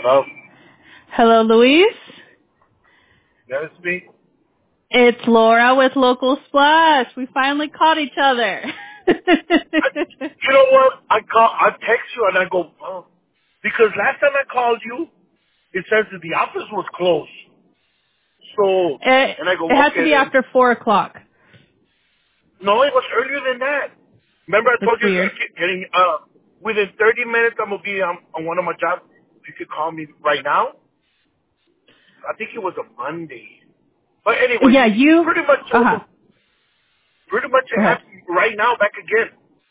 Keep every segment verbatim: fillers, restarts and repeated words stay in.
Hello? Hello, Luis. That is me. It's Laura with Local Splash. We finally caught each other. I, you know what? I call, I text you and I go, oh. Because last time I called you, it says that the office was closed. So, it, and I go, it has to okay be then. after four o'clock. No, it was earlier than that. Remember I That's told you, uh, weird. get- getting, uh, within thirty minutes I'm going to be on, on one of my jobs. If you could call me right now. I think it was a Monday. But anyways, Yeah, you. pretty much, Uh huh. uh, pretty much Go it ahead. happened right now back again.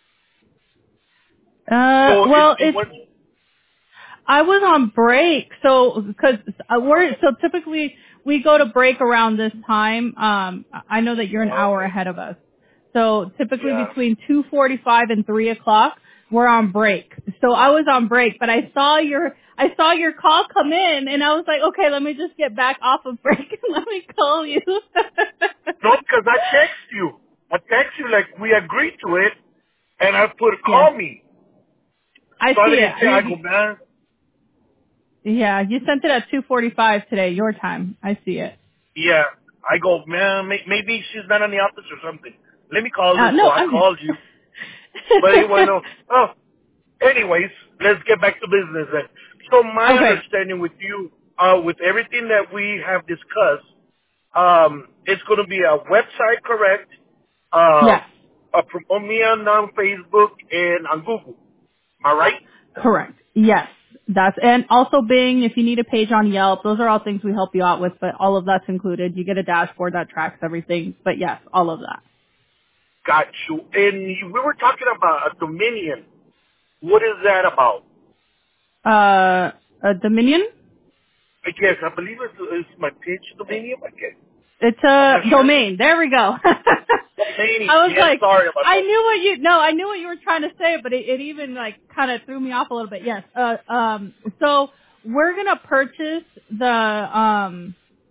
Uh, So it, well, it it's went, I was on break, so because we're so typically we go to break around this time. Um, I know that you're an hour okay, ahead of us, so typically yeah. between two forty-five and three o'clock we're on break. So I was on break, but I saw your I saw your call come in, and I was like, okay, let me just get back off of break and let me call you. No, because I text you. I text you like we agreed to it, and I put Yes, call me. I So I see didn't say I go, it. man. Yeah, you sent it at two forty-five today, your time. I see it. Yeah, I go, man. May, maybe she's not in the office or something. Let me call Uh, her. no, So I I'm. called you, but it went off. Oh, anyways, let's get back to business then. So my Okay. understanding with you, uh, with everything that we have discussed, um, it's going to be a website, correct? Uh, Yes. uh, promote me on um, Facebook and on Google. Am I right? Correct. Yes. That's and also Bing. If you need a page on Yelp, those are all things we help you out with. But all of that's included. You get a dashboard that tracks everything. But yes, all of that. Got you. And you- we were talking about a Dominion. What is that about? Uh, a Dominion. I guess I believe it's, it's my pitch Dominion. I guess It's I'm not a sure. domain. There we go. Dominion. I was Yes, like, sorry about I that. knew what you. No, I knew what you were trying to say, but it, it even like kind of threw me off a little bit. Yes. Uh, um. So we're gonna purchase the um.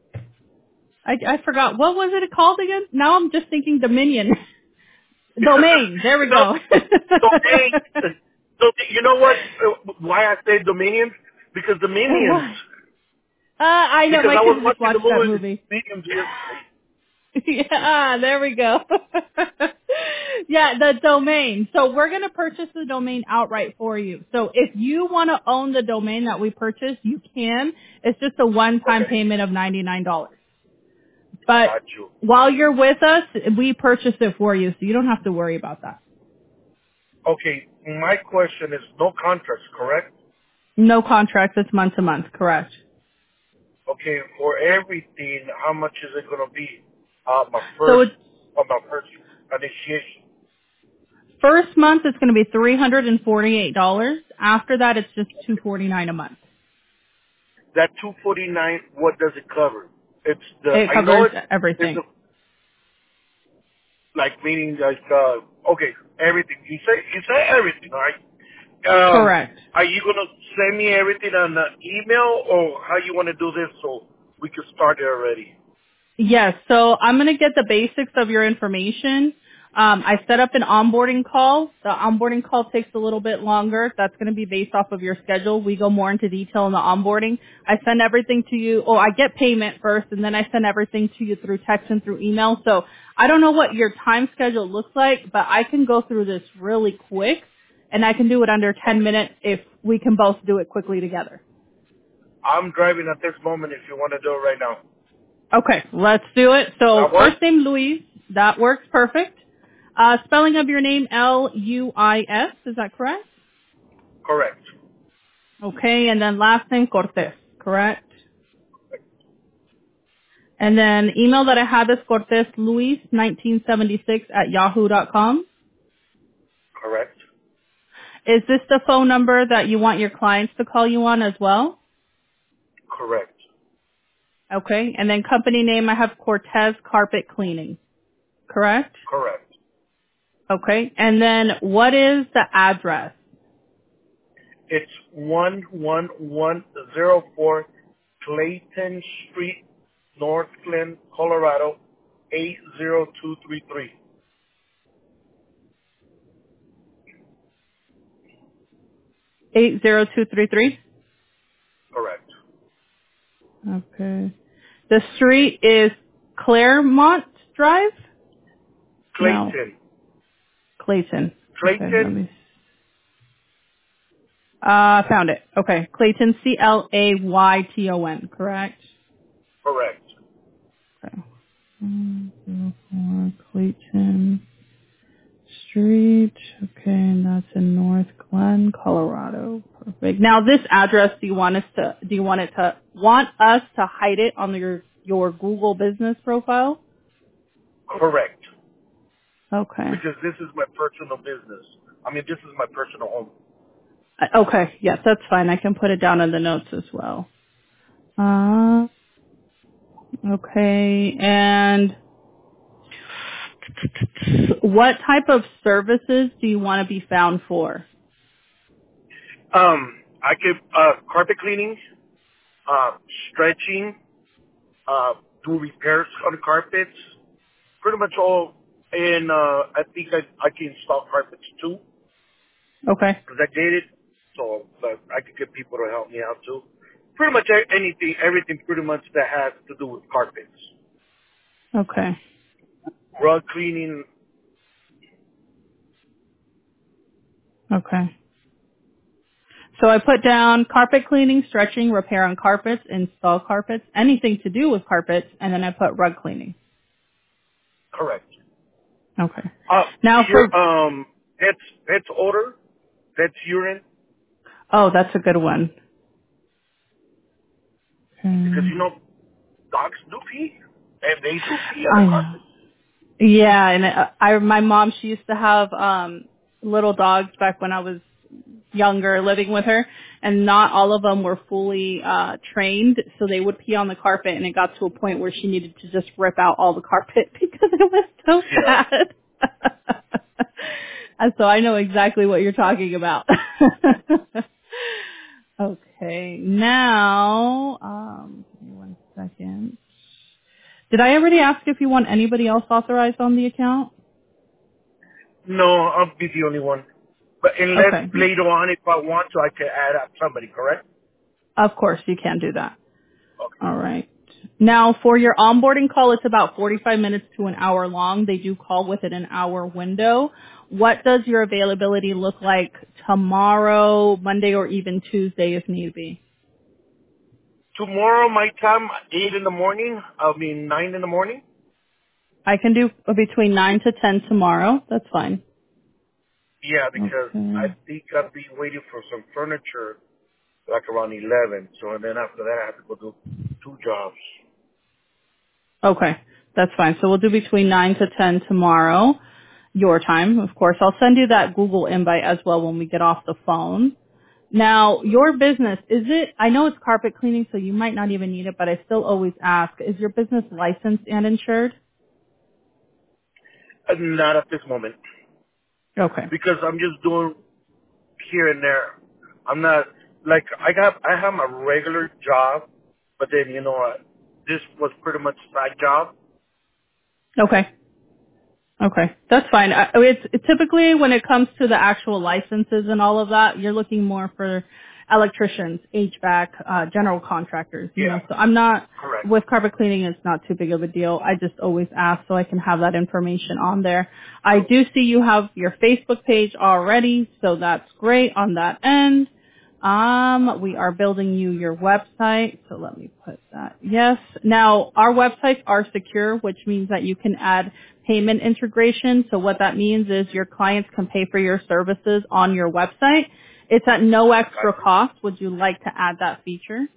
I, I forgot what was it called again. Now I'm just thinking Dominion. Domain. There we no, go. domain. So you know what? uh, Why I say Dominions? Because Dominions. Why? Uh, I know Because my I was kids just watching the watched that movie movie. Dominions yesterday. Yeah, there we go. Yeah, the domain. So we're going to purchase the domain outright for you. So if you want to own the domain that we purchased, you can. It's just a one-time Okay, payment of ninety-nine dollars. But got you. while you're with us, we purchased it for you, so you don't have to worry about that. Okay, my question is no contracts, correct? No contracts. It's month to month. Correct. Okay, for everything, how much is it going to be? Uh, my So first, it's uh, my first initiation. first month it's going to be three hundred and forty-eight dollars. After that, it's just two forty-nine a month. That two forty-nine, what does it cover? It's the, It I know covers it, it's everything. a, like meaning like, uh, okay, everything. You say, you say everything, all right? Um, Correct. are you going to send me everything on the email or how you want to do this so we can start it already? Yes. So I'm going to get the basics of your information. Um, I set up an onboarding call. The onboarding call takes a little bit longer. That's going to be based off of your schedule. We go more into detail in the onboarding. I send everything to you. Oh, I get payment first, and then I send everything to you through text and through email. So I don't know what your time schedule looks like, but I can go through this really quick, and I can do it under ten Okay. minutes if we can both do it quickly together. I'm driving at this moment if you want to do it right now. Okay, let's do it. So That work? first name Luis, that works perfect. Uh, spelling of your name L U I S, is that correct? Correct. Okay, and then last name Cortez, correct? And then email that I have is Cortez Luis nineteen seventy-six at yahoo dot com. Correct. Is this the phone number that you want your clients to call you on as well? Correct. Okay, and then company name I have Cortez Carpet Cleaning, correct? Correct. Okay, and then what is the address? It's one one one zero four Clayton Street, North Glen, Colorado, eight zero two three three. eight zero two three three? Correct. Okay. The street is Claremont Drive? No, Clayton. Clayton. Okay, let Clayton. me. Uh, found it. Okay, Clayton, C L A Y T O N, correct? Correct. Okay. one zero four Clayton Street. Okay, and that's in North Glen, Colorado. Perfect. Now, this address, do you want us to? Do you want it to? Want us to hide it on your your Google business profile? Correct. Okay. Because this is my personal business. I mean, this is my personal home. Uh, Okay. Yes, that's fine. I can put it down in the notes as well. Uh, okay. And what type of services do you want to be found for? Um, I could uh, carpet cleaning, uh, stretching, uh, do repairs on the carpets, pretty much all. And uh, I think I, I can install carpets too Okay. because I did it. So, but I could get people to help me out too. Pretty much a- anything, everything, pretty much that has to do with carpets, Okay. rug cleaning. Okay. So I put down carpet cleaning, stretching, repair on carpets, install carpets, anything to do with carpets, and then I put rug cleaning. Correct. Okay. Uh, Now your for, um, that's that's odor, that's urine, oh, that's a good one. because Okay. you know dogs do pee, and they do pee on I the know. carpet. Yeah, and I, I my mom, she used to have um little dogs back when I was younger living with her, and not all of them were fully uh trained, so they would pee on the carpet, and it got to a point where she needed to just rip out all the carpet because it was so Yeah. bad. And so I know exactly what you're talking about. Okay, now um give me one second. Did I already ask if you want anybody else authorized on the account? No, I'll be the only one. But unless Okay. later on, if I want to, I can add up somebody. Correct? Of course, you can do that. Okay. All right. Now, for your onboarding call, it's about forty-five minutes to an hour long. They do call within an hour window. What does your availability look like tomorrow, Monday, or even Tuesday if need be? Tomorrow, my time, eight in the morning. I mean nine in the morning. I can do between nine to ten tomorrow. That's fine. Yeah, because I Okay. think I'll be waiting for some furniture like around eleven. So and then after that, I have to go do two jobs. Okay. That's fine. So we'll do between nine to ten tomorrow, your time, of course. I'll send you that Google invite as well when we get off the phone. Now, your business, is it, I know it's carpet cleaning, so you might not even need it, but I still always ask, is your business licensed and insured? Uh, Not at this moment Okay. because I'm just doing here and there. I'm not like I got I have my regular job, but then you know what? This was pretty much a side job. Okay. Okay, that's fine. I- It's it, typically when it comes to the actual licenses and all of that, you're looking more for electricians, H V A C, uh, general contractors. You know, Yeah, so I'm not correct. with carpet cleaning. It's not too big of a deal. I just always ask so I can have that information on there. I do see you have your Facebook page already, so that's great on that end. Um, we are building you your website, so let me put that. Yes. Now, our websites are secure, which means that you can add payment integration. So what that means is your clients can pay for your services on your website. It's at no extra Gotcha. cost. Would you like to add that feature?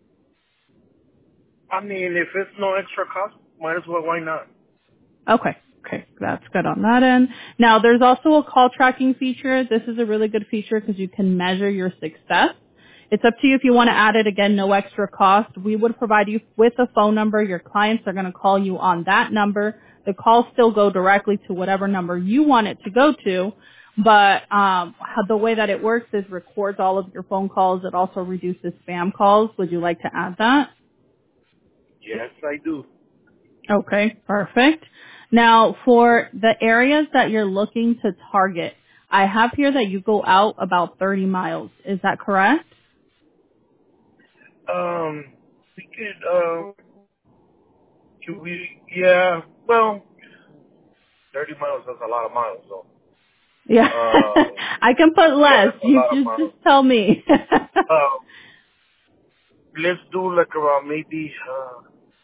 I mean, if it's no extra cost, might as well. Why not? Okay. Okay. That's good on that end. Now, there's also a call tracking feature. This is a really good feature because you can measure your success. It's up to you if you want to add it. Again, no extra cost. We would provide you with a phone number. Your clients are going to call you on that number. The calls still go directly to whatever number you want it to go to. But um, how, the way that it works is records all of your phone calls. It also reduces spam calls. Would you like to add that? Yes, I do. Okay, perfect. Now, for the areas that you're looking to target, I have here that you go out about thirty miles. Is that correct? Um, we could, um, can we, yeah, well, thirty miles, that's a lot of miles, so. Yeah. Uh, I can put yeah, less. that's a You lot of just just miles. tell me. Uh, let's do like around maybe, uh,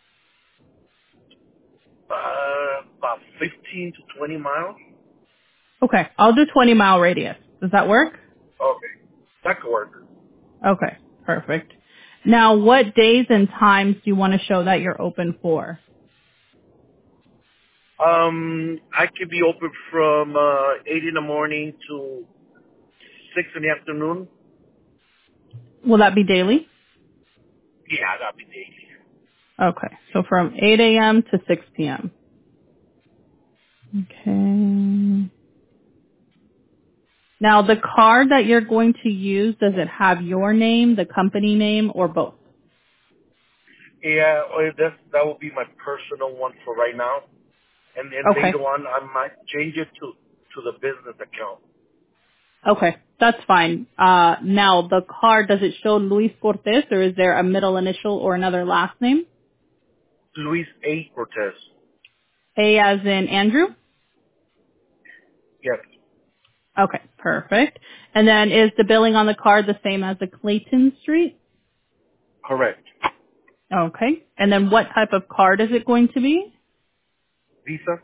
uh, about fifteen to twenty miles. Okay, I'll do twenty mile radius. Does that work? Okay, that could work. Okay, perfect. Now, what days and times do you want to show that you're open for? Um, I could be open from, uh, eight in the morning to six in the afternoon. Will that be daily? Yeah, that'd be daily. Okay, so from eight a m to six p m Okay. Now, the card that you're going to use, does it have your name, the company name, or both? Yeah, or that that will be my personal one for right now, and then Okay. later on I might change it to to the business account. Okay, that's fine. Uh, now, the card, does it show Luis Cortez, or is there a middle initial or another last name? Luis A. Cortez. A as in Andrew? Yes, Okay, perfect. And then is the billing on the card the same as the Clayton Street? correct. Okay. And then what type of card is it going to be? Visa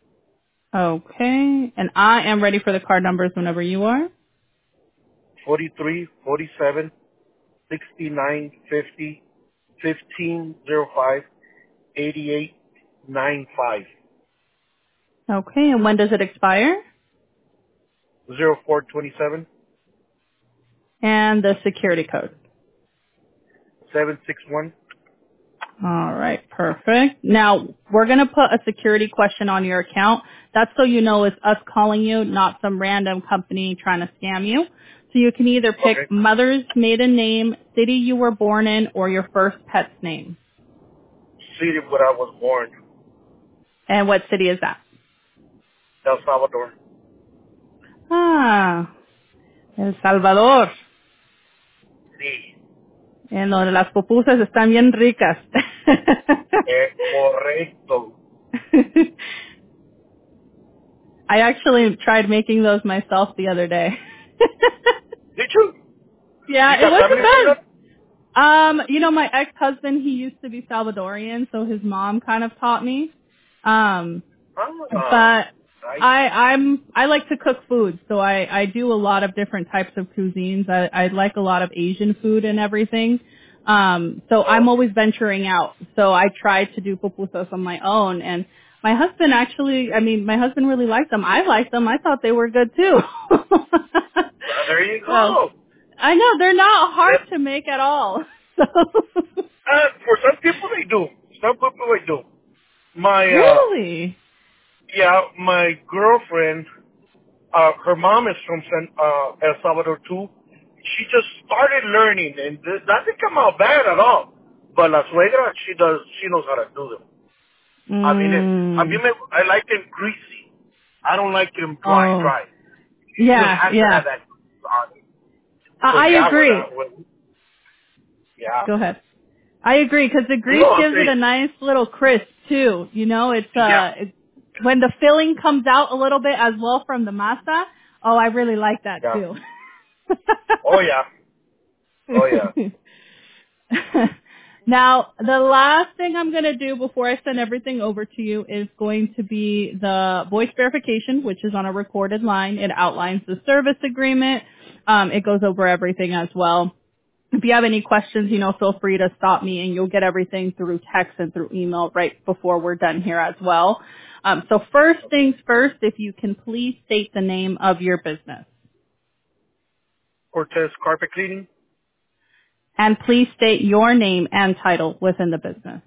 Okay. And I am ready for the card numbers whenever you are. forty three, forty seven, sixty nine, fifty, fifteen, zero five, eighty eight, nine five, Okay. And when does it expire? zero four twenty seven, And the security code. seven six one. All right, perfect. Now, we're going to put a security question on your account. That's so you know it's us calling you, not some random company trying to scam you. So you can either pick Okay. mother's maiden name, city you were born in, or your first pet's name. City where I was born, And what city is that? El Salvador. Ah, El Salvador, Sí, en donde las pupusas están bien ricas. eh, correcto. I actually tried making those myself the other day. Did you? You Yeah, it got wasn't family from bad. that? Um, you know, my ex-husband, he used to be Salvadorian, so his mom kind of taught me. Um, Ah, but nice. I, I'm, I like to cook food, so I, I do a lot of different types of cuisines. I, I like a lot of Asian food and everything. Um, so I'm Oh, always venturing out. So I tried to do pupusas on my own, and my husband actually, I mean, my husband really liked them. I liked them. I thought they were good too. well, there you So go. I know they're not hard That, to make at all. uh, for some people they do. Some people they do. My, So uh, really? yeah, my girlfriend, uh, her mom is from San, uh, El Salvador too. She just started learning, and th- that didn't come out bad at all. But la suegra, she does, she knows how to do them. I mean, it, I mean, Mm. I like them greasy. I don't like them dry, Oh, dry. It still yeah, has to have yeah. that on it. I, So I yeah, when I, agree. when, yeah. Go ahead. I agree because the No, grease I'm gives it saying, a nice little crisp too. You know, it's yeah, uh, it, when the filling comes out a little bit as well from the masa. Oh, I really like that yeah. too. Oh yeah, oh yeah. Now, the last thing I'm going to do before I send everything over to you is going to be the voice verification, which is on a recorded line. It outlines the service agreement. Um, it goes over everything as well. If you have any questions, you know, feel free to stop me and you'll get everything through text and through email right before we're done here as well. Um, so first Okay. things first, if you can please state the name of your business. Cortez carpet cleaning. And please state your name and title within the business.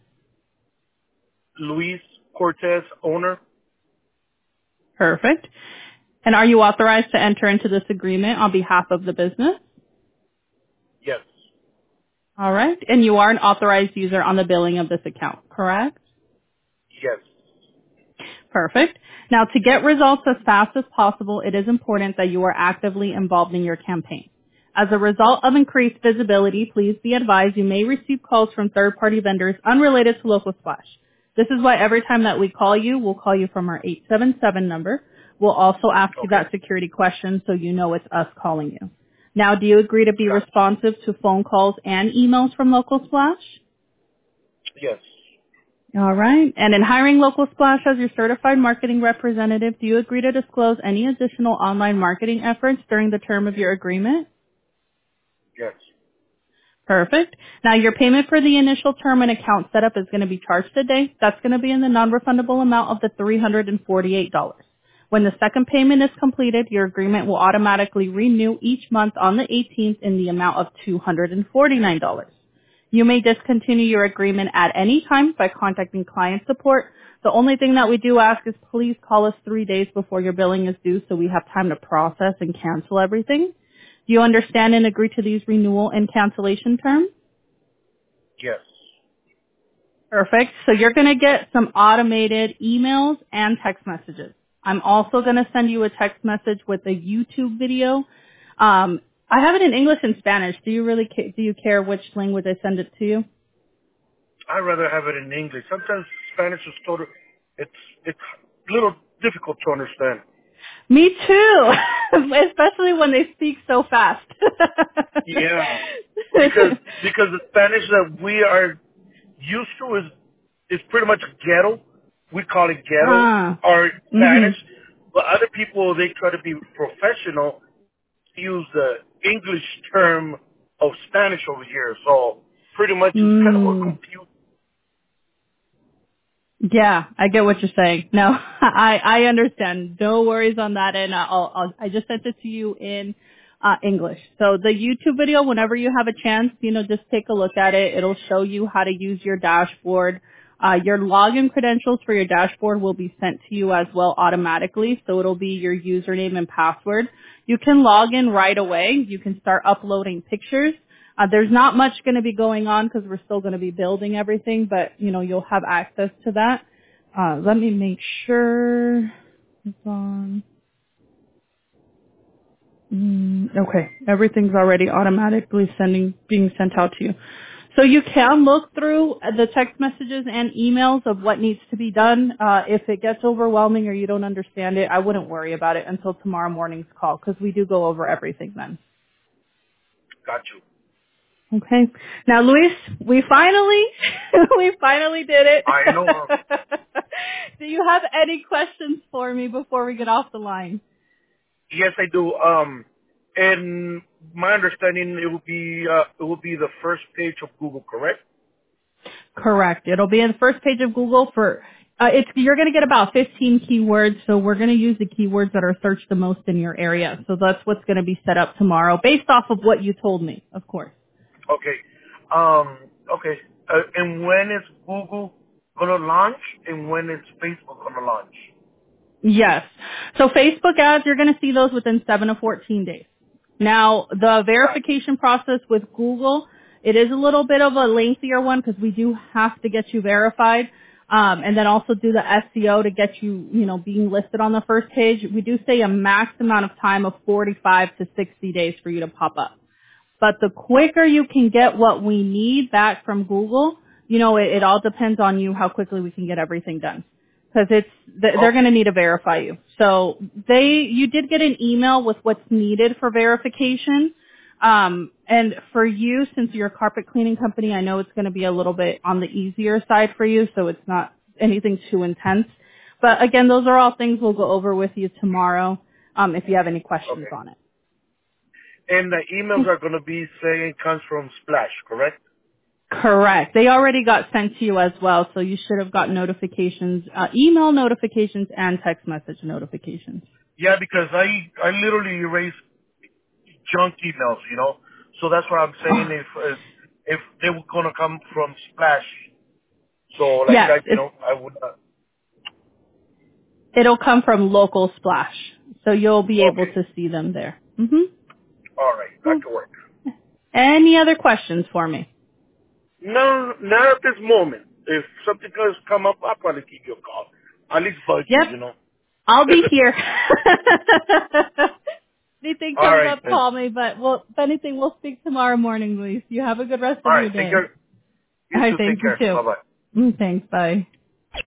Luis Cortez, owner. Perfect. And are you authorized to enter into this agreement on behalf of the business? Yes, All right. And you are an authorized user on the billing of this account, correct? yes. Perfect. Now, to get results as fast as possible, it is important that you are actively involved in your campaign. As a result of increased visibility, please be advised you may receive calls from third-party vendors unrelated to Local Splash. This is why every time that we call you, we'll call you from our eight seven seven number. We'll also ask you Okay. that security question so you know it's us calling you. Now, do you agree to be Gotcha. responsive to phone calls and emails from Local Splash? Yes. All right. And in hiring Local Splash as your certified marketing representative, do you agree to disclose any additional online marketing efforts during the term of your agreement? Yes. Perfect. Now your payment for the initial term and account setup is going to be charged today. That's going to be in the non-refundable amount of the three hundred forty-eight dollars. When the second payment is completed, your agreement will automatically renew each month on the eighteenth in the amount of two hundred forty-nine dollars. You may discontinue your agreement at any time by contacting client support. The only thing that we do ask is please call us three days before your billing is due so we have time to process and cancel everything. Do you understand and agree to these renewal and cancellation terms? Yes. Perfect. So you're going to get some automated emails and text messages. I'm also going to send you a text message with a YouTube video. Um, I have it in English and Spanish. Do you really ca- do you care which language I send it to you? I'd rather have it in English. Sometimes Spanish is total. It's it's a little difficult to understand. Me too, especially when they speak so fast. Yeah, because because the Spanish that we are used to is is pretty much ghetto. We call it ghetto ah. or Mhm. Spanish, but other people they try to be professional, use the English term of Spanish over here. So pretty much it's kind of a Mm. confused. Yeah, I get what you're saying. No, I I understand. No worries on that, and I'll, I'll I just sent it to you in uh English. So the YouTube video, whenever you have a chance, you know, just take a look at it. It'll show you how to use your dashboard. Uh, your login credentials for your dashboard will be sent to you as well automatically. So it'll be your username and password. You can log in right away. You can start uploading pictures. Uh, there's not much going to be going on because we're still going to be building everything, but you know you'll have access to that. Uh, let me make sure. Hold on. Mm, okay, everything's already automatically sending being sent out to you. So you can look through the text messages and emails of what needs to be done. Uh, if it gets overwhelming or you don't understand it, I wouldn't worry about it until tomorrow morning's call because we do go over everything then. Got you. Okay. Now, Luis, we finally, we finally did it. I know. Do you have any questions for me before we get off the line? Yes, I do. Um, and my understanding, it will be uh, it will be the first page of Google, correct? Correct. It'll be in the first page of Google for, uh, it's, you're going to get about fifteen keywords. So we're going to use the keywords that are searched the most in your area. So that's what's going to be set up tomorrow based off of what you told me, of course. Okay. Um, okay. Uh, and when is Google gonna launch? And when is Facebook gonna launch? Yes. So Facebook ads, you're going to see those within seven to fourteen days. Now, the Got verification process with Google, it is a little bit of a lengthier one because we do have to get you verified. Um, and then also do the S E O to get you, you know, being listed on the first page. We do say a max amount of time of forty-five to sixty days for you to pop up. But the quicker you can get what we need back from Google, you know, it, it all depends on you how quickly we can get everything done. Because it's th- you. they're Okay. going to need to verify you. So they you did get an email with what's needed for verification. Um, and for you, since you're a carpet cleaning company, I know it's going to be a little bit on the easier side for you, so it's not anything too intense. But again, those are all things we'll go over with you tomorrow um, if you have any questions Okay. on it. And the emails are gonna be saying comes from Splash, correct? Correct. They already got sent to you as well, so you should have got notifications, uh, email notifications and text message notifications. Yeah, because I I literally erase junk emails, you know. So that's what I'm saying. If if, if they were gonna come from Splash, so like Yes, I, you it's, know, I would. Uh, it'll come from local splash, so you'll be able okay. to see them there. hmm All right. That could work. Any other questions for me? No, not at this moment. If something does come up, I'll probably give you a call. At least bug you, Yep, you know. I'll be here. anything All comes right, up, then. call me. But well, if anything, we'll speak tomorrow morning, Luis. You have a good rest All of right, your take day. care. You All right, too. Take thank you care. too. Bye bye. Mm, Thanks. Bye.